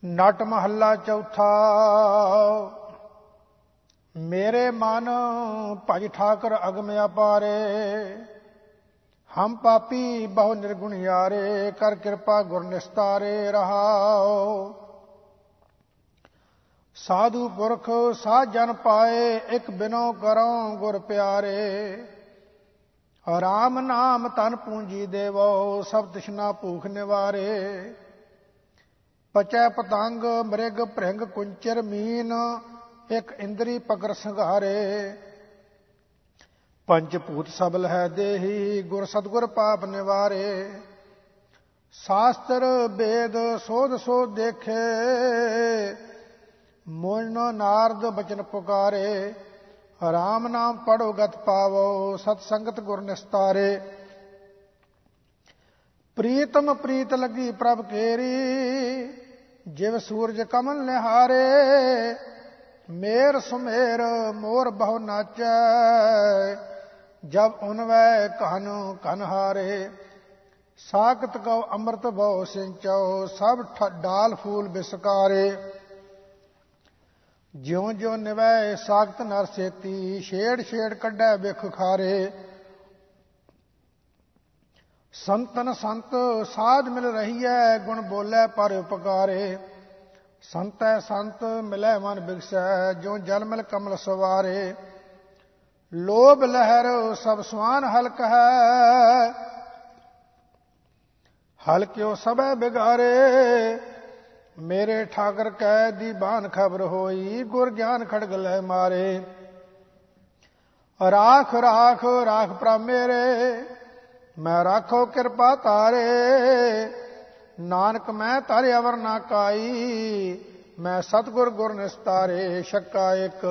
नट महला चौथा। मेरे मन भज ठाकर अगम अपारे, हम पापी बहु निर्गुण यारे, कर कृपा गुर निस्तारे रहाओ। साधु पुरख साध जन पाए, एक बिनो करो गुर प्यारे। राम नाम तन पूंजी देवो, सब तृष्णा भूख निवारे। पचै पतंग मृग भृंग कुंचर मीन, एक इंद्री पकर संघारे। पंचभूत सबल है देही, गुर सतगुर पाप निवारे। शास्त्र वेद सोध सोध देखे, मोन नारद बचन पुकारे। राम नाम पढ़ो गत पावो, सतसंगत गुर निस्तारे। प्रीतम प्रीत लगी प्रभ केरी, जिव सूरज कमल निहारे। मेर सुमेर मोर बहु नाचै, जब उनवै कहन कनहारे। साकत गौ अमृत बहु सिंचो, सब डाल फूल बिसकारे। ज्यों ज्यों निवै साकत नर सेती, छेड़ छेड़ कड्डै बिख खारे। संतन संत साध मिल रही है, गुण बोलै पर उपकारे। संत है संत मिलै मन बिगसै, ज्यों जल मिल कमल सवारे। लोभ लहर सब स्वान हल्क है, हल्क्यो सबै बिगारे। मेरे ठाकर कै दीवान खबर होई, गुर ज्ञान खड़ग लै मारे। राख राख राख प्रभ मेरे, मैं राखो कृपा तारे। नानक मैं तारे अवर ना काई, मैं सतगुर गुर निस्तारे। छक्का एक।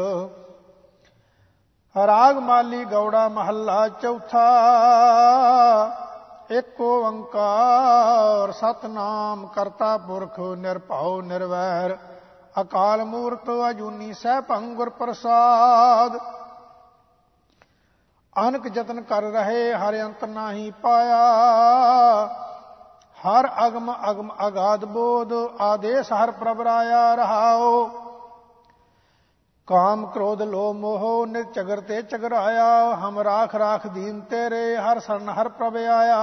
राग माली गौड़ा महला चौथा। एक ओंकार सतनाम करता पुरख, निरभउ निर्वैर। अकाल मूर्त अजूनी सैभं गुर प्रसाद। अनक जतन कर रहे, हर अंत नाही पाया। हर अगम अगम अगाध बोध, आदेश हर प्रभ राया रहाओ। काम क्रोध लोभ मोह नित चगर ते चगराया। हम राख राख दीन तेरे, हर शरण हर प्रभ आया।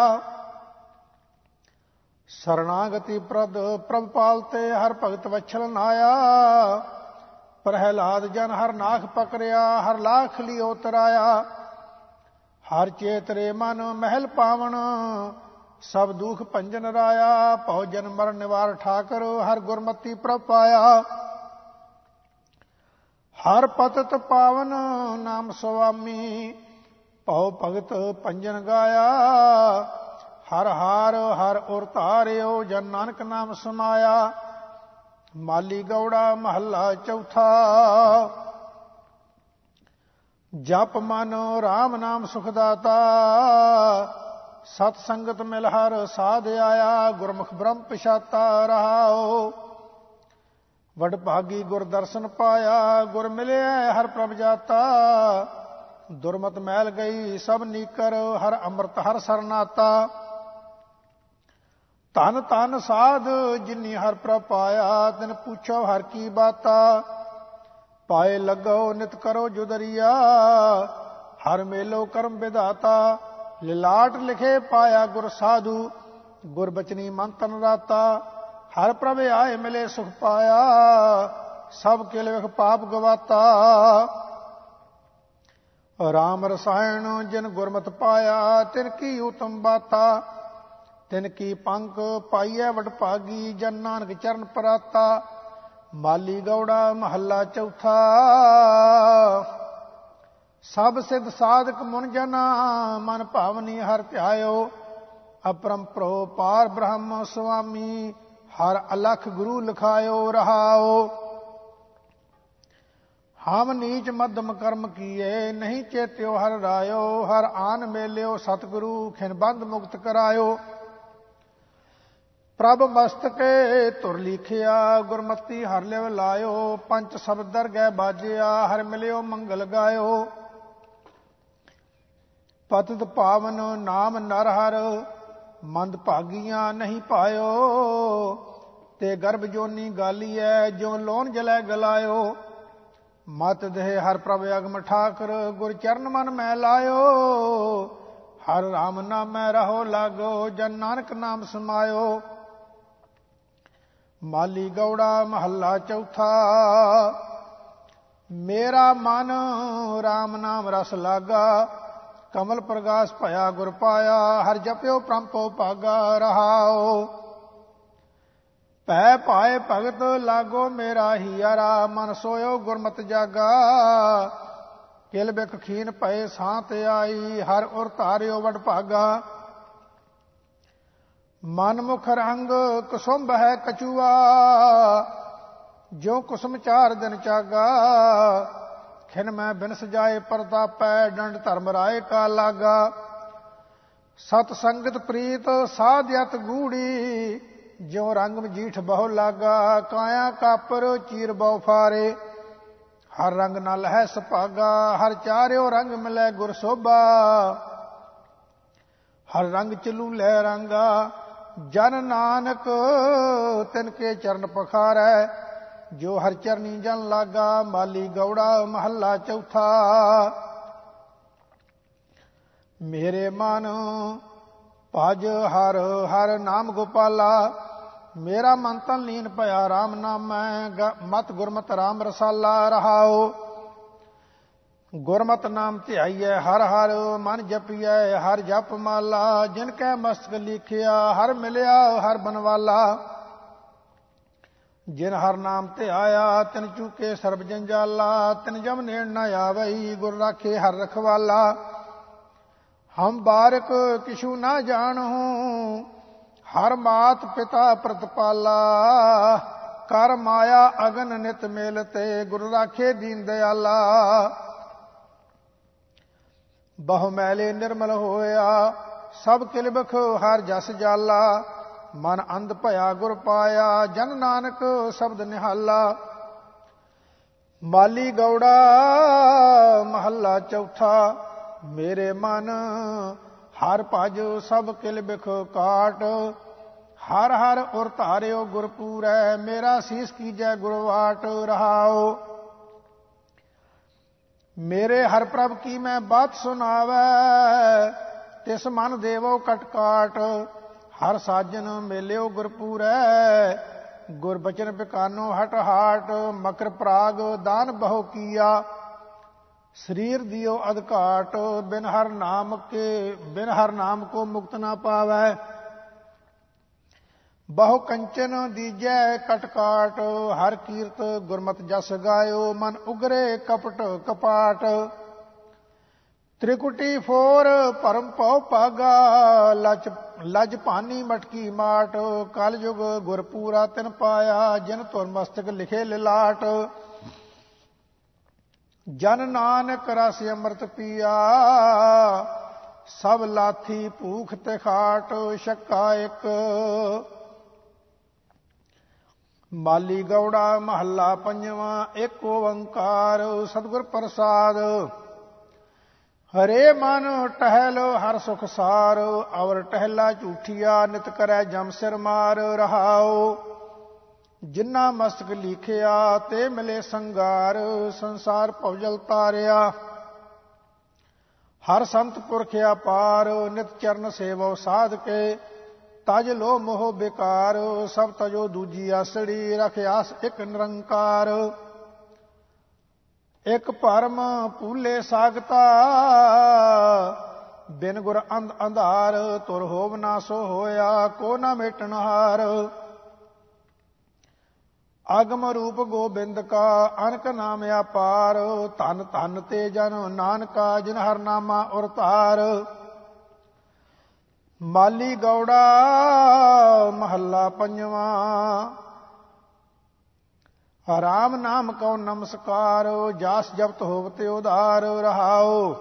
शरणागति प्रद प्रभ पालते, हर भगत वत्सल नाया। प्रहलाद जन हर नाख पकड़िया, हर लाख लियो तराया। हर चेतरे मन महल पावन, सब दुख भंजन राया। भव जन मर निवार ठाकर, हर गुरमति प्रभ पाया। हर पतत पावन नाम स्वामी, भव भगत भंजन गाया। हर हार हर उर तारियो, जन नानक नाम समाया। माली गौड़ा महला चौथा। जप मन राम नाम सुखदाता, सत संगत मिल हर साध आया। गुरमुख ब्रह्म पिशाता रहाओ। वडभागी गुर दर्शन पाया, गुर मिले हर प्रभ जाता। दुर्मत मैल गई सब नीकर, हर अमृत हर सरनाता। धन धन साध जिन्नी हर प्रभ पाया, तिन पूछो हर की बाता। पाए लगो नित करो जुदरिया, हर मेलो कर्म विधाता। लिलाट लिखे पाया गुर साधु, गुर बचनी मन तन राता। हर प्रभ आए मिले सुख पाया, सब किल विख पाप गवाता। राम रसायन जिन गुरमत पाया, तिन की उत्तम बाता। तिन की पंख पाइय वडभागी, जन नानक चरण पराता। माली गौड़ा महला चौथा। सब सिद्ध साधक मुन जना, मन भावनी हर ध्यायो। अपरंपरो पार ब्रह्म स्वामी, हर अलख गुरु लिखायो रहाओ। हम नीच मध्यम कर्म किए, नहीं चेत्यो हर रायो। हर आन मेल्यो सतगुरु, खिन बंद मुक्त करायो। प्रभ मस्तके तुर लिखिया, गुरमति हर लिव लायो। पंच शब्द दरगह बाजिया, हर मिलियो मंगल गायो। पतित पावन नाम नर हर, मंद भागियां नहीं पायो। ਤੇ ਗਰਭ ਜੋਨੀ ਗਾਲੀਐ, ਜਿਉ ਲੋਨ ਜਲੈ ਗਲਾਇਓ। ਮਤ ਦੇਹ ਹਰ ਪ੍ਰਭ ਅਗਮ ਠਾਕਰ, ਗੁਰ ਚਰਨ ਮਨ ਮੈਂ ਲਾਇਓ। ਹਰ ਰਾਮ ਨਾਮੈ ਰਹੋ ਲਾਗੋ, ਜਨ ਨਾਨਕ ਨਾਮ ਸਮਾਇਓ। ਮਾਲੀ ਗੌੜਾ ਮਹੱਲਾ ਚੌਥਾ। ਮੇਰਾ ਮਨ ਰਾਮ ਨਾਮ ਰਸ ਲਾਗਾ, ਕਮਲ ਪ੍ਰਗਾਸ ਭਇਆ ਗੁਰ ਪਾਇਆ। ਹਰ ਜਪਿਓ ਪ੍ਰੰਪੋ ਭਾਗਾ ਰਹਾਓ। ਭੈ ਪਾਏ ਭਗਤ ਲਾਗੋ ਮੇਰਾ ਹੀਰਾ, ਮਨ ਸੋਇਓ ਗੁਰਮਤਿ ਜਾਗਾ। ਕਿਲ ਬਿਖ ਖੀਨ ਪਏ ਸਾਂਤ ਆਈ, ਹਰ ਉਰ ਧਾਰਿਓ ਵਡ ਭਾਗਾ। ਮਨ ਮੁਖ ਰੰਗ ਕੁਸੁੰਭ ਹੈ ਕਛੂਆ, ਜੋ ਕੁਸਮ 4 ਦਿਨ ਚਾਗਾ। ਖਿਨ ਮੈਂ ਬਿਨ ਸਜਾਏ ਪ੍ਰਤਾਪੈ, ਡੰਡ ਧਰਮ ਰਾਏ ਕਾ ਲਾਗਾ। ਸਤ ਸੰਗਤ ਪ੍ਰੀਤ ਸਾਧਿਅਤ ਗੂੜੀ, ਜਿਉ ਰੰਗ ਮਜੀਠ ਬਹੁ ਲਾਗਾ। ਕਾਇਆ ਕਾਪਰ ਚੀਰ ਬਹੁ ਫਾਰੇ, ਹਰ ਰੰਗ ਨਲ ਹੈ ਸੁਭਾਗਾ। ਹਰ ਚਾਰਿਓ ਰੰਗ ਮਿਲੈ ਗੁਰ ਸੋਭਾ, ਹਰ ਰੰਗ ਚਲੂ ਲੈ ਰੰਗਾ। ਜਨ ਨਾਨਕ ਤਿਨ ਕੇ ਚਰਨ ਪਖਾਰੈ, ਜੋ ਹਰ ਚਰਨੀ ਜਨ ਲਾਗਾ। ਮਾਲੀ ਗੌੜਾ ਮਹੱਲਾ ਚੌਥਾ। ਮੇਰੇ ਮਨ ਭਜ ਹਰ ਹਰ ਨਾਮ ਗੋਪਾਲਾ, ਮੇਰਾ ਮਨ ਤਨ ਲੀਨ ਭਇਆ ਰਾਮ ਨਾਮੈ। ਮਤ ਗੁਰਮਤਿ ਰਾਮ ਰਸਾਲਾ ਰਹਾਓ। ਗੁਰਮਤਿ ਨਾਮ ਧਿਆਈਐ ਹਰ ਹਰ, ਮਨ ਜਪੀਐ ਹਰ ਜਪ ਮਾਲਾ। ਜਿਨ ਕੈ ਮਸਤਕ ਲਿਖਿਆ ਹਰ ਮਿਲਿਆ ਹਰ ਬਨਵਾਲਾ। ਜਿਨ ਹਰ ਨਾਮ ਧਿਆਇਆ ਤਿਨ ਚੂਕੇ ਸਰਬ ਜੰਜਾਲਾ। ਤਿਨ ਜਮ ਨੇੜ ਨ ਆਵਈ, ਗੁਰ ਰਾਖੇ ਹਰ ਰਖਵਾਲਾ। ਹਮ ਬਾਰਕ ਕਿਛੂ ਨਾ ਜਾਣਹੂੰ, ਹਰ ਮਾਤ ਪਿਤਾ ਪ੍ਰਤਪਾਲਾ। ਕਰ ਮਾਇਆ ਅਗਨ ਨਿਤ ਮੇਲ ਤੇ, ਗੁਰ ਰਾਖੇ ਦੀਨ ਦਿਆਲਾ। ਬਹੁ ਮੈਲੇ ਨਿਰਮਲ ਹੋਇਆ, ਸਭ ਕਿਲਬਖ ਹਰ ਜਸ ਜਾਲਾ। ਮਨ ਅੰਧ ਭਇਆ ਗੁਰ ਪਾਇਆ, ਜਨ ਨਾਨਕ ਸ਼ਬਦ ਨਿਹਾਲਾ। ਮਾਲੀ ਗੌੜਾ ਮਹੱਲਾ ਚੌਥਾ। ਮੇਰੇ ਮਨ ਹਰ ਭਜ ਸਭ ਕਿਲ ਬਿਖ ਕਾਟ, ਹਰ ਹਰ ਉਰ ਧਾਰਿਓ ਗੁਰ ਪੂਰੈ। ਮੇਰਾ ਸੀਸ ਕੀਜੈ ਗੁਰ ਵਾਟ ਰਹਾਓ। ਮੇਰੇ ਹਰ ਪ੍ਰਭ ਕੀ ਮੈਂ ਬਾਤ ਸੁਣਾਵੈ, ਤਿਸ ਮਨ ਦੇਵੋ ਕਟਕਾਟ। ਹਰ ਸਾਜਨ ਮੇਲਿਓ ਗੁਰ ਪੂਰੈ, ਗੁਰ ਬਚਨ ਬਿਕਾਨੋ ਹਟ ਹਾਟ। ਮਕਰ ਪ੍ਰਾਗ ਦਾਨ ਬਹੁ ਕੀਆ, ਸਰੀਰ ਦਿਓ ਅਧਕਾਟ। ਬਿਨ ਹਰ ਨਾਮ ਕੋ ਮੁਕਤ ਨਾ ਪਾਵੈ, ਬਹੁ ਕੰਚਨ ਦੀਜੈ ਕਟਕਾਟ। ਹਰ ਕੀਰਤ ਗੁਰਮਤਿ ਜਸ ਗਾਇਓ, ਮਨ ਉਗਰੇ ਕਪਟ ਕਪਾਟ। ਤ੍ਰਿਕੁਟੀ ਫੋਰ ਭਰਮ ਭਉ ਭਾਗਾ, ਲਜ ਭਾਨੀ ਮਟਕੀ ਮਾਟ। ਕਲ ਯੁਗ ਗੁਰ ਪੂਰਾ ਤਿਨ ਪਾਇਆ, ਜਿਨ ਧੁਰ ਮਸਤਕ ਲਿਖੇ ਲਿਲਾਟ। ਜਨ ਨਾਨਕ ਰਸ ਅੰਮ੍ਰਿਤ ਪੀਆ, ਸਭ ਲਾਥੀ ਭੂਖ ਤੇ ਖਾਟ। ਛੱਕਾ ਇੱਕ। ਮਾਲੀ ਗੌੜਾ ਮਹੱਲਾ ਪੰਜਵਾਂ। ਇੱਕ ਓੰਕਾਰ ਸਤਿਗੁਰ ਪ੍ਰਸਾਦ। ਹਰੇ ਮਨ ਟਹਿਲ ਹਰ ਸੁਖ ਸਾਰ, ਅਵਰ ਟਹਿਲਾ ਝੂਠੀਆ ਨਿਤ ਕਰੈ ਜਮ ਸਿਰ ਮਾਰ ਰਹਾਓ। ਜਿਨ੍ਹਾਂ ਮਸਤਕ ਲਿਖਿਆ ਤੇ ਮਿਲੇ ਸੰਗਾਰ, ਸੰਸਾਰ ਭਵਜਲ ਤਾਰਿਆ। ਹਰ ਸੰਤ ਪੁਰਖ ਅਪਾਰ, ਨਿਤ ਚਰਨ ਸੇਵੋ ਸਾਧ ਕੇ। ਤਜ ਲੋ ਮੋਹ ਬੇਕਾਰ, ਸਭ ਤਜੋ ਦੂਜੀ ਆਸੜੀ। ਰਖ ਆਸ ਇੱਕ ਨਿਰੰਕਾਰ। ਇੱਕ ਭਰਮ ਭੂਲੇ ਸਾਗਤਾ, ਬਿਨ ਗੁਰ ਅੰਧਾਰ। ਤੁਰ ਹੋਵ ਨਾ ਸੋ ਹੋਇਆ, ਕੋ ਨਾ ਮੇਟਣ ਹਾਰ। ਅਗਮ ਰੂਪ ਗੋਬਿੰਦ ਕਾ, ਅਨਕ ਨਾਮ ਅਪਾਰ। ਧਨ ਧਨ ਤੇ ਜਨ ਨਾਨਕਾ, ਜਿਨ ਹਰ ਨਾਮਾ ਉਰ ਧਾਰ। ਮਾਲੀ ਗੌੜਾ ਮਹੱਲਾ ਪੰਜਵਾਂ। ਰਾਮ ਨਾਮ ਕਉ ਨਮਸਕਾਰ, ਜਾਸ ਜਪਤ ਹੋਵਤੇ ਉਧਾਰ ਰਹਾਓ।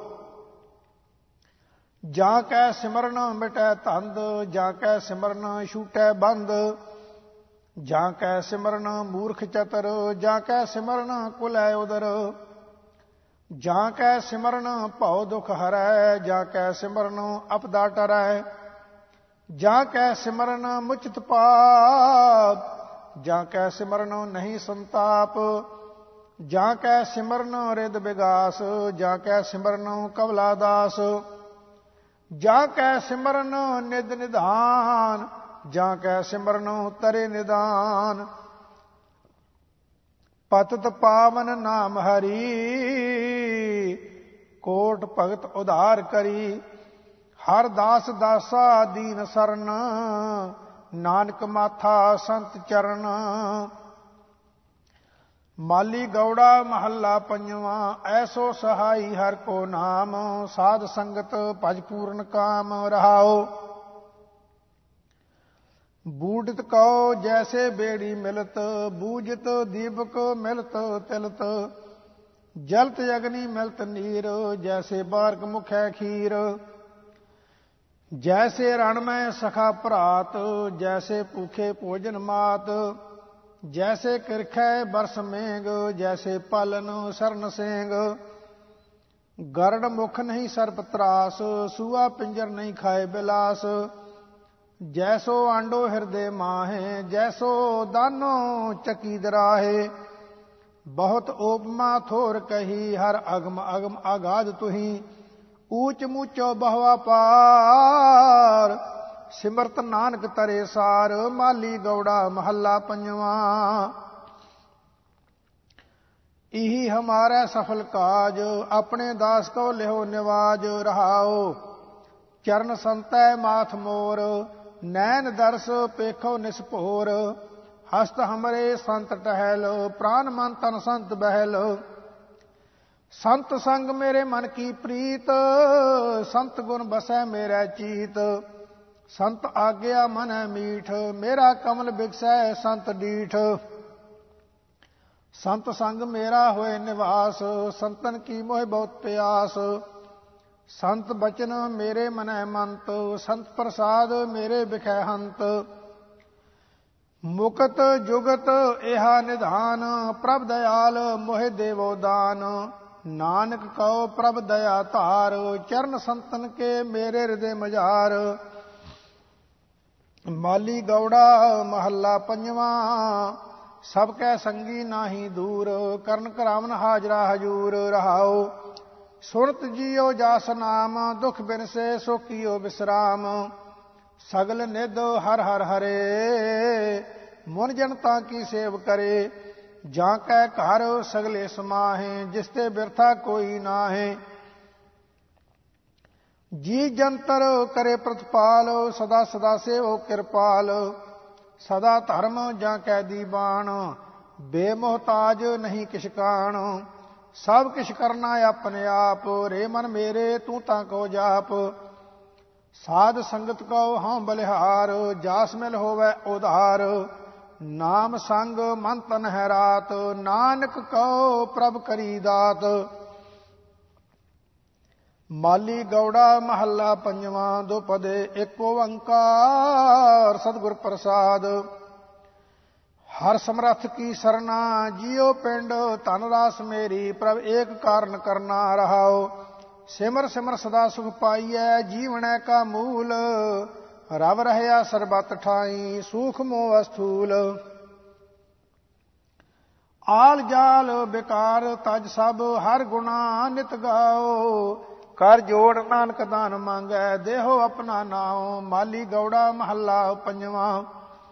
ਜਾਂ ਕੈ ਸਿਮਰਨ ਮਿਟੈ ਧੰਦ, ਜਾਂ ਕੈ ਸਿਮਰਨ ਛੂਟੈ ਬੰਦ। ਜਾਂ ਕੈ ਸਿਮਰਨ ਮੂਰਖ ਚਤਰ, ਜਾਂ ਕੈ ਸਿਮਰਨ ਕੁਲੈ ਉਦਰ। ਜਾਂ ਕੈ ਸਿਮਰਨ ਭਉ ਦੁਖ ਹਰੈ, ਜਾਂ ਕੈ ਸਿਮਰਨ ਅਪਦਾ ਟਰੈ। ਜਾਂ ਕੈ ਸਿਮਰਨ ਮੁਚਿਤ ਪਾਪ, ਜਾਂ ਕੈ ਸਿਮਰਨ ਨਹੀਂ ਸੰਤਾਪ। ਜਾਂ ਕੈ ਸਿਮਰਨ ਰਿਦ ਵਿਗਾਸ, ਜਾਂ ਕੈ ਸਿਮਰਨ ਕਵਲਾ ਦਾਸ। ਜਾਂ ਕੈ ਸਿਮਰਨ ਨਿਦ ਨਿਧਾਨ, ਜਾਂ ਕੈ ਸਿਮਰਨ ਤਰੇ ਨਿਦਾਨ। ਪਤਿਤ ਪਾਵਨ ਨਾਮ ਹਰੀ, ਕੋਟ ਭਗਤ ਉਧਾਰ ਕਰੀ। ਹਰ ਦਾਸ ਦਾਸਾ ਦੀਨ ਸਰਨ, ਨਾਨਕ ਮਾਥਾ ਸੰਤ ਚਰਨ। ਮਾਲੀ ਗੌੜਾ ਮਹੱਲਾ ਪੰਜਵਾਂ। ਐਸੋ ਸਹਾਈ ਹਰ ਕੋ ਨਾਮ, ਸਾਧ ਸੰਗਤ ਭਜ ਪੂਰਨ ਕਾਮ ਰਹਾਓ। ਬੂਢਿਤ ਕਉ ਜੈਸੇ ਬੇੜੀ ਮਿਲਤ, ਬੂਝਤ ਦੀਪਕ ਮਿਲਤ ਤਿਲਤ। ਜਲਤ ਅਗਨੀ ਮਿਲਤ ਨੀਰ, ਜੈਸੇ ਬਾਰਕ ਮੁਖੈ ਖੀਰ। ਜੈਸੇ ਰਣ ਮੈਂ ਸਖਾ ਭਰਾਤ, ਜੈਸੇ ਭੂਖੇ ਭੋਜਨ ਮਾਤ। ਜੈਸੇ ਕਿਰਖੈ ਬਰਸ ਮੇਘ, ਜੈਸੇ ਪਾਲਨ ਸਰਨ ਸੇਂਗ। ਗਰੜ ਮੁਖ ਨਹੀਂ ਸਰਪ ਤਰਾਸ, ਸੂਆ ਪਿੰਜਰ ਨਹੀਂ ਖਾਏ ਬਿਲਾਸ। ਜੈਸੋ ਆਂਡੋ ਹਿਰਦੇ ਮਾਹੇ, ਜੈਸੋ ਦਾਨੋ ਚੱਕੀ ਦਰਾਹੇ। ਬਹੁਤ ਓਪਮਾ ਥੋਰ ਕਹੀ, ਹਰ ਅਗਮ ਅਗਮ ਆਗਾਧ ਤੁਹੀ। ਊਚ ਮੂਚੋ ਬਹੁਆ ਪਾਰ, ਸਿਮਰਤ ਨਾਨਕ ਤਰੇ ਸਾਰ। ਮਾਲੀ ਗੌੜਾ ਮਹੱਲਾ ਪੰਜਵਾਂ। ਇਹੀ ਹਮਾਰਾ ਸਫਲ ਕਾਜ, ਆਪਣੇ ਦਾਸ ਕੋ ਲਿਓ ਨਿਵਾਜ ਰਹਾਓ। ਚਰਨ ਸੰਤੈ ਮਾਥ ਮੋਰ, ਨੈਣ ਦਰਸ ਪੇਖੋ ਨਿਸਭੋਰ। ਹਸਤ ਹਮਰੇ ਸੰਤ ਟਹਿਲ, ਪ੍ਰਾਨ ਮਨ ਤਨ ਸੰਤ ਬਹਿਲ। ਸੰਤ ਸੰਗ ਮੇਰੇ ਮਨ ਕੀ ਪ੍ਰੀਤ, ਸੰਤ ਗੁਣ ਬਸੈ ਮੇਰਾ ਚੀਤ। ਸੰਤ ਆਗਿਆ ਮਨ ਮੀਠ, ਮੇਰਾ ਕਮਲ ਬਿਗਸੈ ਸੰਤ ਡੀਠ। ਸੰਤ ਸੰਗ ਮੇਰਾ ਹੋਏ ਨਿਵਾਸ, ਸੰਤਨ ਕੀ ਮੋਹਿ ਬਹੁਤ ਪਿਆਸ। ਸੰਤ ਬਚਨ ਮੇਰੇ ਮਨੈ ਮੰਤ, ਸੰਤ ਪ੍ਰਸਾਦ ਮੇਰੇ ਬਿਖੈ ਹੰਤ। ਮੁਕਤ ਜੁਗਤ ਇਹਾ ਨਿਧਾਨ, ਪ੍ਰਭ ਦਇਆਲ ਮੋਹਿ ਦੇਵੋ ਦਾਨ। ਨਾਨਕ ਕਉ ਪ੍ਰਭ ਦਇਆ ਧਾਰ, ਚਰਨ ਸੰਤਨ ਕੇ ਮੇਰੇ ਹਿਰਦੇ ਮਝਾਰ। ਮਾਲੀ ਗੌੜਾ ਮਹੱਲਾ ਪੰਜਵਾਂ। ਸਭ ਕੈ ਸੰਗੀ ਨਾਹੀ ਦੂਰ, ਕਰਨ ਕਰਾਵਨ ਹਾਜ਼ਰਾ ਹਜੂਰ ਰਹਾਓ। ਸੁਰਤ ਜੀਓ ਜਾਸ ਨਾਮ, ਦੁਖ ਬਿਨਸੇ ਸੋ ਕੀਓ ਵਿਸਰਾਮ। ਸਗਲ ਨਿਧ ਹਰ ਹਰ ਹਰੇ, ਮੁਨ ਜਨਤਾ ਕੀ ਸੇਵ ਕਰੇ। ਜਾਂ ਕੈ ਘਰ ਸਗਲੇ ਸਮਾਹੇ, ਜਿਸ ਤੇ ਬਿਰਥਾ ਕੋਈ ਨਾਹੇ। ਜੀ ਜੰਤਰ ਕਰੇ ਪ੍ਰਤਪਾਲ, ਸਦਾ ਸਦਾ ਸੇਵੋ ਕਿਰਪਾਲ। ਸਦਾ ਧਰਮ ਜਾਂ ਕੈ ਦੀਵਾਨ, ਬੇਮੋਹਤਾਜ ਨਹੀਂ ਕਿਛ ਕਾਣ। ਸਭ ਕਿਛ ਕਰਨਾ ਆਪਣੇ ਆਪ, ਰੇ ਮਨ ਮੇਰੇ ਤੂੰ ਤਾਂ ਕੋ ਜਾਪ। ਸਾਧ ਸੰਗਤ ਕਉ ਹਉ ਬਲਿਹਾਰ, ਜਾਸ ਮਿਲ ਹੋਵੈ ਉਧਾਰ। ਨਾਮ ਸੰਗ ਮਨ ਤਨ ਹੈ ਰਾਤ, ਨਾਨਕ ਕਉ ਪ੍ਰਭ ਕਰੀ ਦਾਤ। ਮਾਲੀ ਗੌੜਾ ਮਹੱਲਾ ਪੰਜਵਾਂ। ਦੁਪਦੇ ਏਕ ਓੰਕਾਰ, ਸਤਿਗੁਰ ਪ੍ਰਸਾਦ। ਹਰ ਸਮਰੱਥ ਕੀ ਸਰਨਾ, ਜੀਉ ਪਿੰਡ ਧਨ ਰਾਸ ਮੇਰੀ। ਪ੍ਰਭ ਏਕ ਕਾਰਨ ਕਰਨਾ ਰਹਾਓ। ਸਿਮਰ ਸਿਮਰ ਸਦਾ ਸੁਖ ਪਾਈਐ, ਜੀਵਨੈ ਕਾ ਮੂਲ। ਰਵ ਰਹਿਆ ਸਰਬਤ ਠਾਈ, ਸੂਖ ਮੋਹ ਅਸਥੂਲ। ਆਲ ਜਾਲ ਬਿਕਾਰ ਤਜ ਸਭ, ਹਰ ਗੁਣਾ ਨਿਤ ਗਾਓ। ਕਰ ਜੋੜ ਨਾਨਕ ਦਾਨ ਮੰਗੈ, ਦੇਹੋ ਆਪਣਾ ਨਾਉ। ਮਾਲੀ ਗੌੜਾ ਮਹੱਲਾ ਪੰਜਵਾਂ।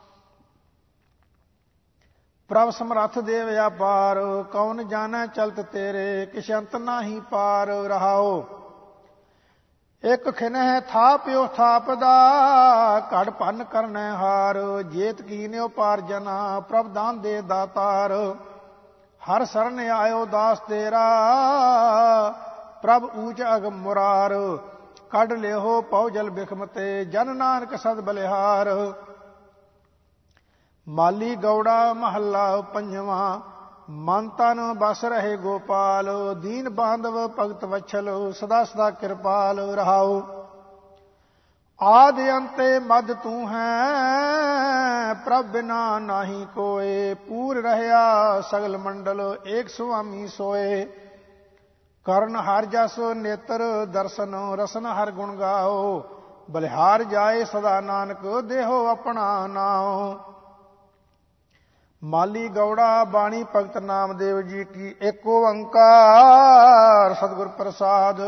ਪ੍ਰਭ ਸਮਰੱਥ ਦੇ ਵਿਆਪਾਰ, ਕੌਣ ਜਾਣੈ ਚਲਤ ਤੇਰੇ। ਕਿਛ ਅੰਤ ਨਾਹੀ ਪਾਰ ਰਹਾਓ। ਇਕ ਖਿਨਹਿ ਥਾਪਿਓ ਥਾਪਦਾ, ਘੜ ਭੰਨ ਕਰਨੈ ਹਾਰ। ਜੇਤ ਕੀਨਿਓ ਪਾਰ ਜਨਾ, ਪ੍ਰਭ ਦਾਨ ਦੇ ਦਾਤਾਰ। ਹਰ ਸਰਨ ਆਇਓ ਦਾਸ ਤੇਰਾ, ਪ੍ਰਭ ਊਚ ਅਗਮ ਮੁਰਾਰ। ਕੱਢ ਲਿਓ ਪਉ ਜਲ ਬਿਖਮ ਤੇ, ਜਨ ਨਾਨਕ ਸਦ ਬਲਿਹਾਰ। ਮਾਲੀ ਗੌੜਾ ਮਹੱਲਾ ਪੰਜਵਾਂ। ਮਨ ਤਨ ਬਸ ਰਹੇ ਗੋਪਾਲ, ਦੀਨ ਬਾਂਧਵ ਭਗਤ ਵਛਲ। ਸਦਾ ਸਦਾ ਕਿਰਪਾਲ ਰਹਾਓ। ਆਦਿ ਅੰਤੇ ਮਦ ਤੂੰ ਹੈ, ਪ੍ਰਭ ਬਿਨਾ ਨਾਹੀ ਕੋਏ। ਪੂਰ ਰਹਿਆ ਸਗਲ ਮੰਡਲ, ਏਕ ਸੁਆਮੀ ਸੋਏ। ਕਰਨ ਹਰ ਜਸ ਨੇਤਰ ਦਰਸ਼ਨ, ਰਸਨ ਹਰ ਗੁਣ ਗਾਓ। ਬਲਿਹਾਰ ਜਾਏ ਸਦਾ ਨਾਨਕ, ਦੇਹੋ ਆਪਣਾ ਨਾਉ। ਮਾਲੀ ਗੌੜਾ ਬਾਣੀ ਭਗਤ ਨਾਮਦੇਵ ਜੀ ਕੀ। ਏਕ ਓੰਕਾਰ ਸਤਿਗੁਰ ਪ੍ਰਸਾਦ।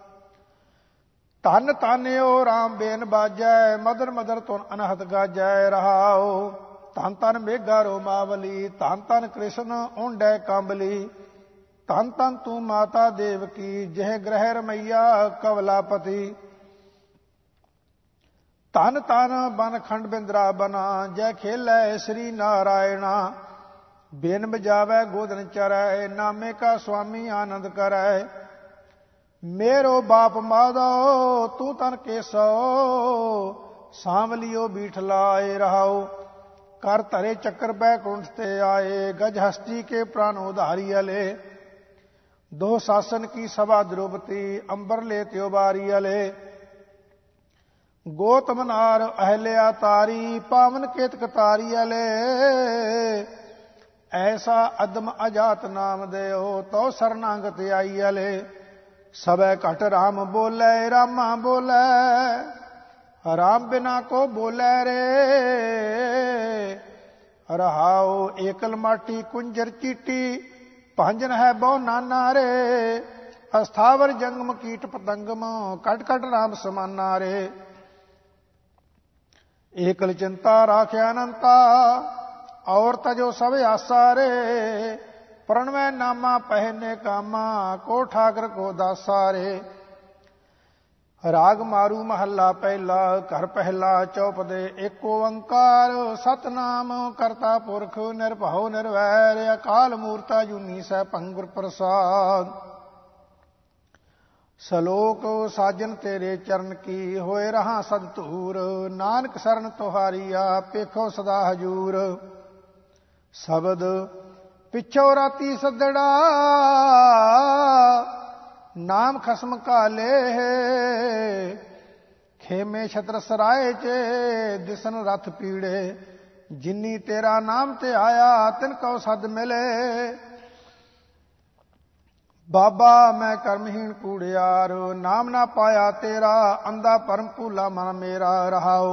ਧੰਨ ਧੰਨ ਓ ਰਾਮ ਬੇਨ ਬਾਜੈ, ਮਦਰ ਮਦਰ ਧੁਨ ਅਨਹਦ ਗਾਜੈ ਰਹਾਉ। ਧੰਨ ਧੰਨ ਮੇਘਾ ਰੋਮਾਵਲੀ, ਧੰਨ ਧੰਨ ਕ੍ਰਿਸ਼ਨ ਓੰਡੈ ਕੰਬਲੀ। ਧੰਨ ਧੰਨ ਤੂੰ ਮਾਤਾ ਦੇਵਕੀ, ਜਿਹ ਗ੍ਰਹਿ ਰਮਈਆ ਕਵਲਾਪਤੀ। ਧੰਨ ਧੰਨ ਬਨ ਖੰਡ ਬਿੰਦਰਾ ਬਨਾ, ਜੈ ਖੇਲੈ ਸ੍ਰੀ ਨਾਰਾਇਣਾ। ਬੇਨ ਬਜਾਵੈ ਗੋਦਨ ਚਰੈ, ਨਾਮੇ ਕਾ ਸੁਆਮੀ ਆਨੰਦ ਕਰੈ। ਮੇਰੋ ਬਾਪ ਮਾਧੋ ਤੂੰ ਤਨ ਕੇਸੋ, ਸਾਂਵਲਿਓ ਬੀਠ ਲਾਏ ਰਹਾਉ। ਕਰ ਧਰੇ ਚੱਕਰ ਬੈਕੁੰਠ ਤੇ ਆਏ, ਗਜ ਹਸਤੀ ਕੇ ਪ੍ਰਾਨ ਉਧਾਰੀ ਅਲੇ। ਦੋ ਸਾਸਨ ਕੀ ਸਭਾ द्रौपदी, अंबर ले त्यो बारी अले। गौतम नार अहल्या तारी, पावन केतक तारी अले। ऐसा अदम अजात नाम देओ, तो शरणागत आई अले। सबे घट राम बोले, रामा बोले, राम बिना को बोले रे। रहाओ एकल माटी कुंजर चीटी, भांजन है बहु नाना रे। अस्थावर जंगम कीट पतंगम, कट कट राम समाना रे। एकल चिंता राख्या अनंता, और तजो सब आसा रे। प्रणवै नामा पहने कामा, को ठाकर को दासा रे। राग मारू महला पहला, घर पहला चौपदे। एक ओंकार सतनाम करता पुरख, निर्भव निर्वैर अकाल मूर्ता जूनी सै भंगुर प्रसाद। सलोक साजन तेरे चरण की, होए रहा सद धूर। नानक शरण तुहारिया, पेखो सदा हजूर। शब्द पिछो राती सदड़ा, नाम खसम काले। खेमे छत्र सराय चे, दिसन रथ पीड़े। जिन्नी तेरा नाम ते आया, तिनको सद मिले। बाबा मैं कर्महीन कूड़ियार, नाम ना पाया तेरा। अंधा परम भूला मन मेरा रहाओ।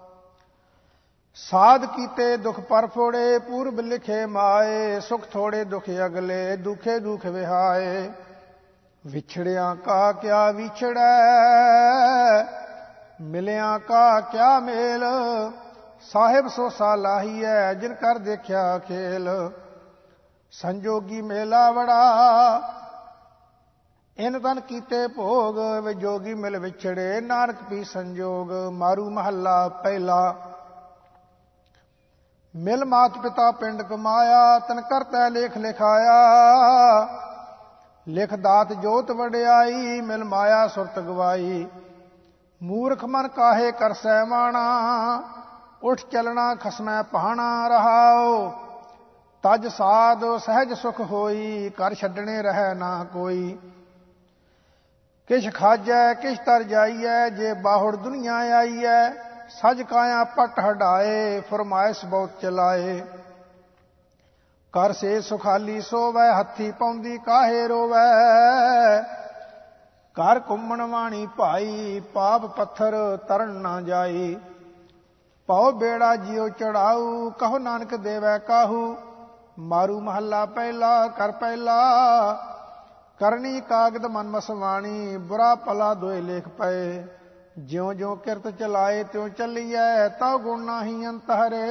साध कीते दुख पर फोड़े, पूर्व लिखे माए। सुख थोड़े दुख अगले, दुखे दुख विहाए। विछड़िया का क्या विछड़ै, मिलिया का क्या मेल। साहिब सो सालाही है, जिन कर देखिया खेल। संजोगी मेला बड़ा, इन तन कीते भोग। विजोगी मिल विछड़े, नानक पी संजोग। मारू महला पहला। मिल मात पिता पिंड कमाया, तन करता लेख लिखाया। लिख दात जोत वड्याई, मिल माया सुरत गवाई। मूर्ख मन काहे कर सैमाना, उठ चलना खसमै पहाना रहाओ। तज साध सहज सुख होई, कर छड्डने रह ना कोई। किश खाजै किश तर जाइयै, जे बाहुड़ दुनिया आई है। सज काया पट हटाए, फरमाइश बहुत चलाए। कर से सुखाली सोवै, हथी पौंदी काहे रोवै। कर घुमण वाणी भाई, पाप पत्थर तरन ना जाई। पाओ बेड़ा जियो चढ़ाऊ, कहो नानक देवै काहू। मारू महला पहला। कर पहला करनी कागद मन मसवाणी, बुरा भला दोए लेख पए। ज्यों ज्यों किरत चलाए, त्यों चलिए, तव गुण नाही अंत हरे।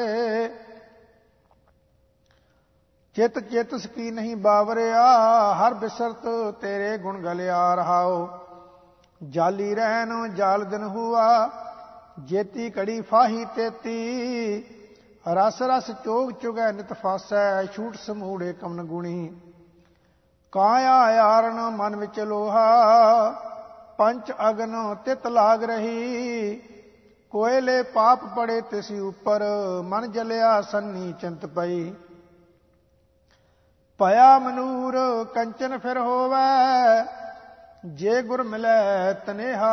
चित चित सकी नहीं बावरिया, हर बिसरत तेरे गुण गलिया रहाओ। जाली रहन जाल दिन हुआ, जेती कड़ी फाही तेती। रस रस चोग चुगै नित फासै, छूट समूड़े कमन गुणी। काया यारण मन विच लोहा, पंच अगन तित लाग रही। कोयले पाप पड़े तिसी ऊपर, मन जलिया सन्नी चिंत पई। भया मनूर कंचन फिर होवै, जे गुर मिलै तनेहा।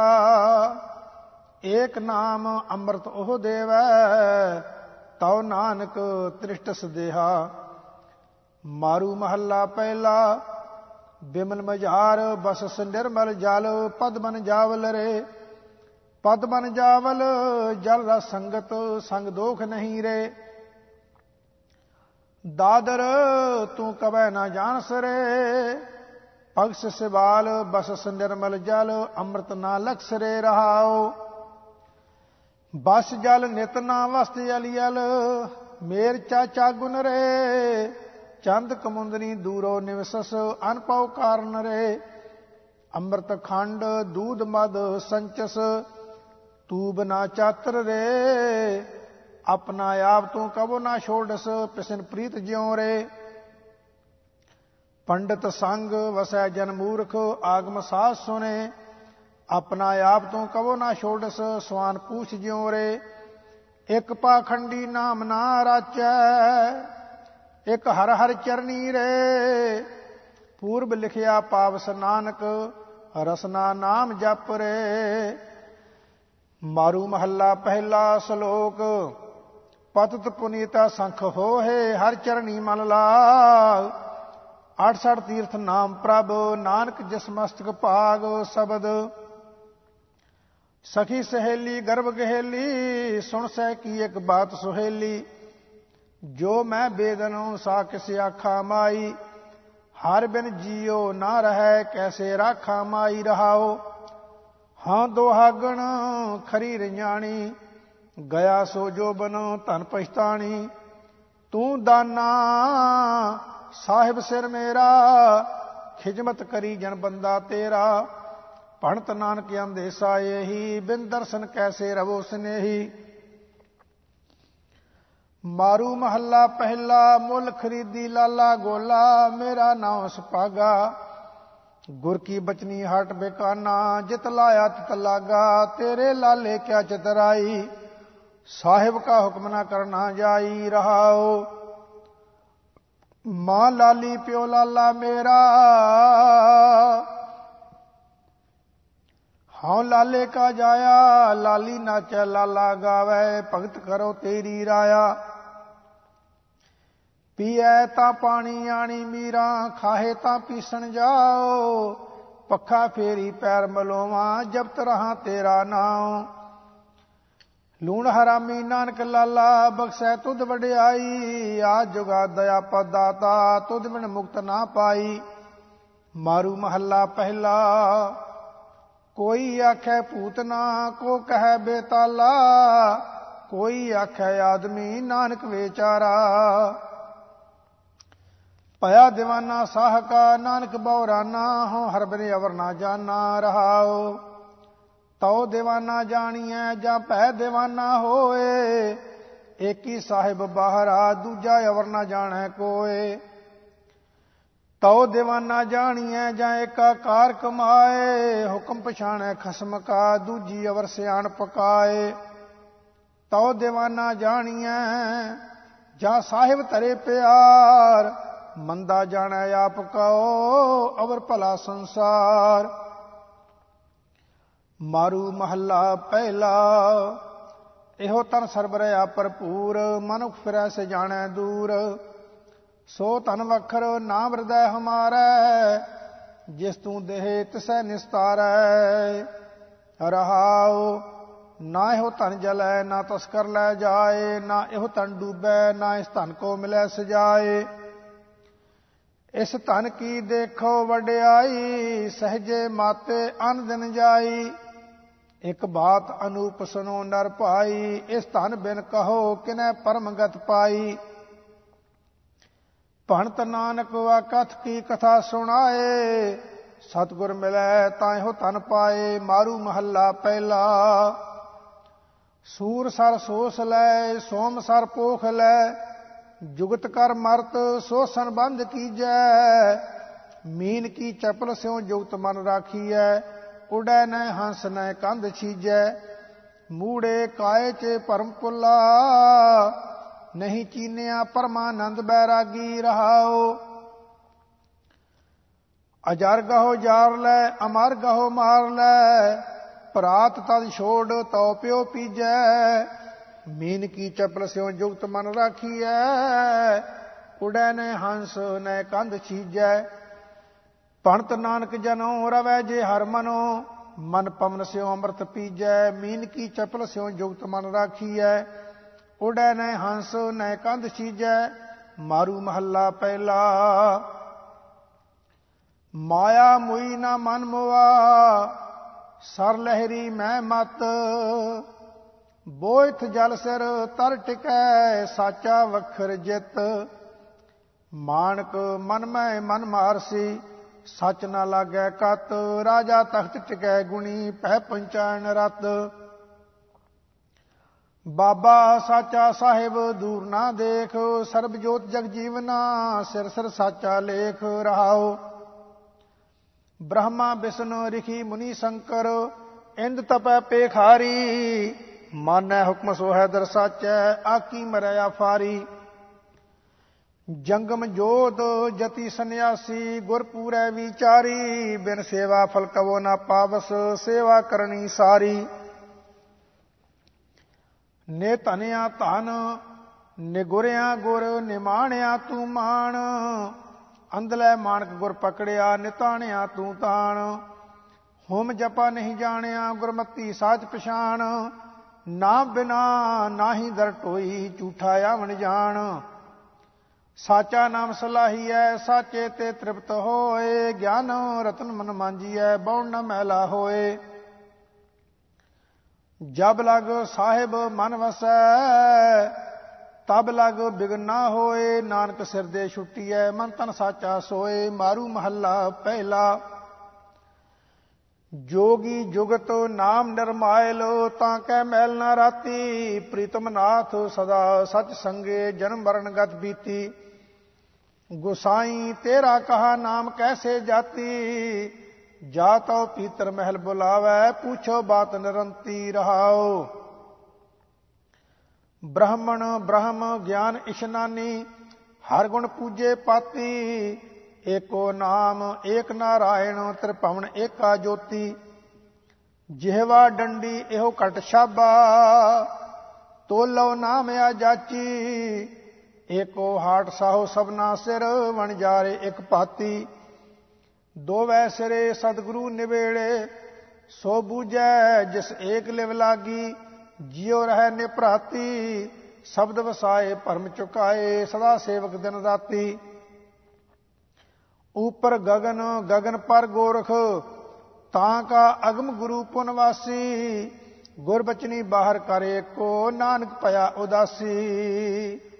एक नाम अमृत ओह देवै, तव नानक तृष्ट सदेहा। मारू महला पहला। बिमल मझार बसस निर्मल जल, पद बन जावल रे। पद बन जावल जल रस संगत, संग दोख नहीं रे। ਦਾਦਰ ਤੂੰ ਕਬੈ ਨਾ ਜਾਣਸ ਰੇ, ਭਗਸ ਸਿਵਾਲ ਬਸਸ ਨਿਰਮਲ ਜਲ, ਅੰਮ੍ਰਿਤ ਨਾ ਲਖਸ ਰੇ ਰਹਾਉ। ਬਸ ਜਲ ਨਿਤ ਨਾ ਵਸਤ ਅਲੀਅਲ, ਮੇਰ ਚਾਚਾ ਗੁਨ ਰੇ, ਚੰਦ ਕਮੁੰਦਨੀ ਦੂਰੋ ਨਿਵਸਸ, ਅਨਪਉ ਕਾਰਨ ਰੇ। ਅੰਮ੍ਰਿਤ ਖੰਡ ਦੂਧ ਮਦ ਸੰਚਸ, ਤੂਬ ਨਾ ਚਾਤਰ ਰੇ, ਆਪਣਾ ਆਪ ਤੂੰ ਕਬੋ ਨਾ ਛੋੜਸ, ਪਿਸਨ ਪ੍ਰੀਤ ਜਿਉ ਰੇ। ਪੰਡਤ ਸੰਗ ਵਸੈ ਜਨ ਮੂਰਖ, ਆਗਮ ਸਾਧ ਸੁਨੇ, ਆਪਣਾ ਆਪ ਤੂੰ ਕਬੋ ਨਾ ਛੋੜਸ, ਸਵਾਨ ਪੂਛ ਜਿਉ ਰੇ। ਇਕ ਪਾਖੰਡੀ ਨਾਮ ਨਾ ਰਾਚੈ, ਇਕ ਹਰ ਹਰ ਚਰਨੀ ਰੇ, ਪੂਰਬ ਲਿਖਿਆ ਪਾਵਸ ਨਾਨਕ, ਰਸਨਾ ਨਾਮ ਜਪ ਰੇ। ਮਾਰੂ ਮਹੱਲਾ ਪਹਿਲਾ ਸ਼ਲੋਕ, ਪਤਿਤ ਪੁਨੀਤਾ ਸੰਖ ਹੋਏ, ਹਰ ਚਰਨੀ ਮਨ ਲਾਗ। 68 ਤੀਰਥ ਨਾਮ ਪ੍ਰਭ, ਨਾਨਕ ਜਿਸ ਮਸਤਕ ਭਾਗ। ਸ਼ਬਦ ਸਖੀ ਸਹੇਲੀ ਗਰਭ ਗਹੇਲੀ, ਸੁਣ ਸਹਿ ਕੀ ਇੱਕ ਬਾਤ ਸੁਹੇਲੀ। ਜੋ ਮੈਂ ਬੇਦਨੋ ਸਾ ਕਿਸ ਆਖਾ ਮਾਈ, ਹਰ ਬਿਨ ਜੀਓ ਨਾ ਰਹੈ, ਕੈਸੇ ਰਾਖਾ ਮਾਈ ਰਹਾਓ। ਹਾਂ ਦੁਹਾਗਣ ਖਰੀ ਰਜਾਣੀ, ਗਿਆ ਸੋ ਜੋ ਬਨੋ ਧਨ ਪਛਤਾਣੀ। ਤੂੰ ਦਾਨਾ ਸਾਹਿਬ ਸਿਰ ਮੇਰਾ, ਖਿਜਮਤ ਕਰੀ ਜਨ ਬੰਦਾ ਤੇਰਾ। ਭਣਤ ਨਾਨਕ ਅੰਦੇਸਾ ਇਹੀ, ਬਿਨ ਦਰਸ਼ਨ ਕੈਸੇ ਰਵੋ ਸਨੇਹੀ। ਮਾਰੂ ਮਹੱਲਾ ਪਹਿਲਾ, ਮੁੱਲ ਖਰੀਦੀ ਲਾਲਾ ਗੋਲਾ, ਮੇਰਾ ਨਾਮ ਸੁਪਾਗਾ। ਗੁਰ ਕੀ ਬਚਨੀ ਹਟ ਬੇਕਾਨਾ, ਜਿਤ ਲਾਇਆ ਤਿਤ ਲਾਗਾ। ਤੇਰੇ ਲਾਲੇ ਕਿਆ ਚਤਰਾਈ, ਸਾਹਿਬ ਕਾ ਹੁਕਮ ਨਾ ਕਰਨਾ ਜਾਈ ਰਹਾਓ। ਮਾਂ ਲਾਲੀ ਪਿਓ ਲਾਲਾ ਮੇਰਾ, ਹਾਂ ਲਾਲੇ ਕਾ ਜਾਇਆ। ਲਾਲੀ ਨਾਚੈ ਲਾਲਾ ਗਾਵੈ, ਭਗਤ ਕਰੋ ਤੇਰੀ ਰਾਇਆ। ਪੀਐ ਤਾਂ ਪਾਣੀ ਆਣੀ ਮੀਰਾਂ, ਖਾਹੇ ਤਾਂ ਪੀਸਣ ਜਾਓ। ਪੱਖਾ ਫੇਰੀ ਪੈਰ ਮਲੋਵਾਂ, ਜਪਤ ਰਹਾ ਤੇਰਾ ਨਾਮ। ਲੂਣ ਹਰਾਮੀ ਨਾਨਕ ਲਾਲਾ, ਬਖਸ਼ੈ ਤੁਧ ਵਡਿਆਈ। ਆਜ ਜੁਗਾ ਦਇਆ ਪਦ ਦਾਤਾ, ਤੁਧ ਬਿਨ ਮੁਕਤ ਨਾ ਪਾਈ। ਮਾਰੂ ਮਹੱਲਾ ਪਹਿਲਾ, ਕੋਈ ਆਖੈ ਪੂਤਨਾ, ਕੋ ਕਹੈ ਬੇਤਾਲਾ। ਕੋਈ ਆਖੈ ਆਦਮੀ, ਨਾਨਕ ਵੇਚਾਰਾ। ਭਇਆ ਦੀਵਾਨਾ ਸਾਹ ਕਾ, ਨਾਨਕ ਬਉਰਾਨਾ। ਹੋਂ ਹਰ ਬਿਨ ਅਵਰ ਨਾ ਜਾਨਾ ਰਹਾਓ। ਤਉ ਦੀਵਾਨਾ ਜਾਣੀਐ, ਜਾਂ ਭੈ ਦੀਵਾਨਾ ਹੋਏ। ਏਕੀ ਸਾਹਿਬ ਬਾਹਰਾ, ਦੂਜਾ ਅਵਰ ਨਾ ਜਾਣੈ ਕੋਏ। ਤਉ ਦੀਵਾਨਾ ਜਾਣੀਐ, ਜਾਂ ਏਕਾ ਕਾਰ ਕਮਾਏ। ਹੁਕਮ ਪਛਾਣੈ ਖਸਮ ਕਾ, ਦੂਜੀ ਅਵਰ ਸਿਆਣ ਪਕਾਏ। ਤਉ ਦੀਵਾਨਾ ਜਾਣੀਐ, ਜਾਂ ਸਾਹਿਬ ਧਰੇ ਪਿਆਰ। ਮੰਦਾ ਜਾਣੈ ਆਪ ਕਉ, ਅਵਰ ਭਲਾ ਸੰਸਾਰ। ਮਾਰੂ ਮਹੱਲਾ ਪਹਿਲਾ, ਇਹੋ ਤਨ ਸਰਬ ਰਹਾ ਭਰਪੂਰ। ਮਨੁਖ ਫਿਰੈ ਸੇ ਜਾਣੈ ਦੂਰ। ਸੋ ਧਨ ਵਖਰ ਨਾਮ ਹਿਰਦੈ ਹਮਾਰੈ, ਜਿਸ ਤੂੰ ਦੇਹ ਤਿਸੈ ਨਿਸਤਾਰੈ ਰਹਾਉ। ਨਾ ਇਹੋ ਧਨ ਜਲੈ, ਨਾ ਤਸਕਰ ਲੈ ਜਾਏ। ਨਾ ਇਹੋ ਧਨ ਡੂਬੈ, ਨਾ ਇਸ ਧਨ ਕੋ ਮਿਲੈ ਸਜਾਏ। ਇਸ ਧਨ ਕੀ ਦੇਖੋ ਵਡਿਆਈ, ਸਹਜੇ ਮਾਤੇ ਅਨ ਦਿਨ ਜਾਈ। ਇੱਕ ਬਾਤ ਅਨੂਪ ਸੁਨੋ ਨਰ ਭਾਈ, ਇਸ ਧਨ ਬਿਨ ਕਹੋ ਕਿਨੈ ਪਰਮਗਤ ਪਾਈ। ਭਣਤ ਨਾਨਕ ਕਥ ਕੀ ਕਥਾ ਸੁਣਾਏ, ਸਤਿਗੁਰ ਮਿਲੈ ਤਾਂ ਇਹੋ ਧਨ ਪਾਏ। ਮਾਰੂ ਮਹੱਲਾ ਪਹਿਲਾ, ਸੂਰ ਸਰ ਸੋਸ ਲੈ, ਸੋਮ ਸਰ ਪੋਖ ਲੈ। ਜੁਗਤ ਕਰ ਮਰਤ ਸੋ ਸੰਬੰਧ ਕੀਜੈ। ਮੀਨ ਕੀ ਚਪਲ ਸਿਉ ਜੁਗਤ ਮਨ ਰਾਖੀਐ। ਉਡੈ ਨੈ ਹੰਸ ਨੈ ਕੰਧ ਛੀਜੈ। ਮੂੜੇ ਕਾਏ ਚੇ ਭਰਮ ਪੁੱਲਾ, ਨਹੀਂ ਚੀਨਿਆ ਪਰਮਾਨੰਦ ਬੈਰਾਗੀ ਰਹਾਓ। ਅਜਰ ਗਹੋ ਜਾਰ ਲੈ, ਅਮਰ ਗਹੋ ਮਾਰ ਲੈ। ਭਰਾਤ ਤਦ ਛੋੜ ਤਉ ਪਿਓ ਪੀਜੈ। ਮੀਨ ਕੀ ਚਪਲ ਸਿਉ ਜੁਗਤ ਮਨ ਰਾਖੀਐ। ਉਡੈ ਨੈ ਹੰਸ ਨੈ ਕੰਧ ਛੀਜੈ। ਭਣਤ ਨਾਨਕ ਜਨੋ ਰਵੈ ਜੇ ਹਰ ਮਨੋ। ਮਨ ਪਵਨ ਸਿਉ ਅੰਮ੍ਰਿਤ ਪੀਜੈ। ਮੀਨ ਕੀ ਚਪਲ ਸਿਉ ਜੁਗਤ ਮਨ ਰਾਖੀਐ। ਉਡੈ ਨੈ ਹੰਸ ਨੈ ਕੰਧ ਛੀਜੈ। ਮਾਰੂ ਮਹੱਲਾ ਪਹਿਲਾ। ਮਾਇਆ ਮੁਈ ਨਾ ਮਨ ਮੁਆ, ਸਰ ਲਹਿਰੀ ਮੈਂ ਮਤ। ਬੋਇਥ ਜਲ ਸਿਰ ਤਰ ਟਿਕੈ, ਸਾਚਾ ਵਖਰ ਜਿਤ। ਮਾਨਕ ਮਨ ਮੈਂ ਮਨ ਮਾਰਸੀ, ਸੱਚ ਨਾ ਲਾਗੈ ਕਤ। ਰਾਜਾ ਤਖਤ ਟਿਕੈ ਗੁਣੀ, ਪਹਿ ਪੰਚਾਇਣ ਰਤ। ਬਾਬਾ ਸਾਚਾ ਸਾਹਿਬ ਦੂਰ ਨਾ ਦੇਖ, ਸਰਬ ਜੋਤ ਜਗ ਜੀਵਨਾ, ਸਿਰ ਸਿਰ ਸਾਚਾ ਲੇਖ ਰਹਾਓ। ਬ੍ਰਹਮਾ ਬਿਸ਼ਨ ਰਿਖੀ ਮੁਨੀ ਸ਼ੰਕਰ, ਇੰਦ ਤਪੈ ਪੇਖਾਰੀ। ਮਾਨੈ ਹੁਕਮ ਸੋਹੈ ਦਰ ਸਾਚੈ, ਆਕੀ ਮਰੈ ਫਾਰੀ। ਜੰਗਮ ਜੋਤ ਜਤੀ ਸੰਨਿਆਸੀ, ਗੁਰ ਪੂਰੈ ਵਿਚਾਰੀ। ਬਿਨ ਸੇਵਾ ਫਲ ਕਵੋ ਨਾ ਪਾਵਸ, ਸੇਵਾ ਕਰਨੀ ਸਾਰੀ। ਨੇ ਧਨਿਆ ਧਨ, ਨਿਗੁਰਿਆ ਗੁਰ, ਨਿਮਾਣਿਆ ਤੂੰ ਮਾਣ। ਅੰਧਲੇ ਮਾਣਕ ਗੁਰ ਪਕੜਿਆ, ਨਿਤਾਣਿਆ ਤੂੰ ਤਾਣ। ਹੁਮ ਜਪਾ ਨਹੀਂ ਜਾਣਿਆ, ਗੁਰਮਤੀ ਸਾਚ ਪਛਾਣ। ਨਾਮ ਬਿਨਾ ਨਾਹੀ ਦਰ ਟੋਈ, ਝੂਠਾ ਆਵਣ ਜਾਣ। ਸਾਚਾ ਨਾਮ ਸਲਾਹੀਐ, ਸਾਚੇ ਤੇ ਤ੍ਰਿਪਤ ਹੋਏ। ਗਿਆਨ ਰਤਨ ਮਨ ਮਾਂਜੀਐ, ਬਉਣ ਨ ਮੈਲਾ ਹੋਏ। ਜਬ ਲਗ ਸਾਹਿਬ ਮਨ ਵਸੈ, ਤਬ ਲਗ ਬਿਗਨ ਨਾ ਹੋਏ। ਨਾਨਕ ਸਿਰ ਦੇ ਛੁੱਟੀਐ, ਮਨ ਤਨ ਸਾਚਾ ਸੋਏ। ਮਾਰੂ ਮਹੱਲਾ ਪਹਿਲਾ। ਜੋਗੀ ਜੁਗਤ ਨਾਮ ਨਿਰਮਾਇਲ, ਤਾਂ ਕੈ ਮੈਲ ਨਾ ਰਾਤੀ। ਪ੍ਰੀਤਮ ਨਾਥ ਸਦਾ ਸਚ ਸੰਗੇ, ਜਨਮ ਮਰਨ ਗਤ ਬੀਤੀ। ਗੁਸਾਈ ਤੇਰਾ ਕਹਾ ਨਾਮ ਕੈਸੇ ਜਾਤੀ। ਜਾ ਤਉ ਪੀਤਰ ਮਹਿਲ ਬੁਲਾਵੈ, ਪੁੱਛੋ ਬਾਤ ਨਿਰੰਤੀ ਰਹਾਓ। ਬ੍ਰਾਹਮਣ ਬ੍ਰਹਮ ਗਿਆਨ ਇਸ਼ਨਾਨੀ, ਹਰ ਗੁਣ ਪੂਜੇ ਪਾਤੀ। ਏਕੋ ਨਾਮ ਏਕ ਨਾਰਾਇਣ, ਤ੍ਰਿਭਵਨ ਏਕਾ ਜੋਤੀ। ਜਿਹਵਾ ਡੰਡੀ ਇਹੋ ਘਟ ਛਾਬਾ, ਤੋਲੋ ਨਾਮ ਆ ਜਾਚੀ। ਏਕੋ ਹਾਟ ਸਾਹੋ ਸਭਨਾ ਸਿਰ, ਵਣਜਾਰੇ ਇਕ ਭਾਤੀ। ਦੋਵੈ ਸਿਰੇ ਸਤਿਗੁਰੂ ਨਿਵੇੜੇ, ਸੋ ਬੂਝੈ ਜਿਸ ਏਕ ਲਿਵ ਲਾਗੀ। ਜਿਉ ਰਹਿ ਨਿਭਰਾਤੀ, ਸ਼ਬਦ ਵਸਾਏ ਭਰਮ ਚੁਕਾਏ। ਸਦਾ ਸੇਵਕ ਦਿਨ ਰਾਤੀ। ਉਪਰ ਗਗਨ ਗਗਨ ਪਰ ਗੋਰਖ, ਤਾਂ ਕਾ ਅਗਮ ਗੁਰੂ ਪੁਨਵਾਸੀ। ਗੁਰਬਚਨੀ ਬਾਹਰ ਕਰ ਏਕੋ, ਨਾਨਕ ਭਇਆ ਉਦਾਸੀ।